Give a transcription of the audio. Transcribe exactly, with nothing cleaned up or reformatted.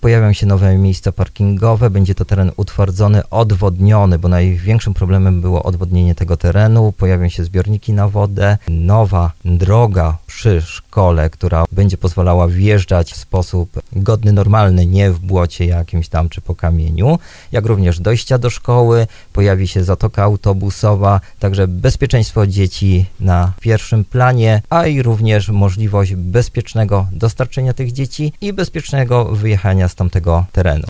pojawią się nowe miejsca parkingowe, będzie to teren utwardzony, odwodniony, bo największym problemem było odwodnienie tego terenu. Pojawią się zbiorniki na wodę, nowa droga przy szkole, która będzie pozwalała wjeżdżać w sposób godny, normalny, nie w błocie jakimś tam czy po kamieniu, jak również dojścia do szkoły, pojawi się zatoka autobusowa, także bezpieczeństwo dzieci na pierwszym planie, a i również możliwość bezpiecznego dostarczenia tych dzieci i bezpiecznego wyjechania z tamtego terenu.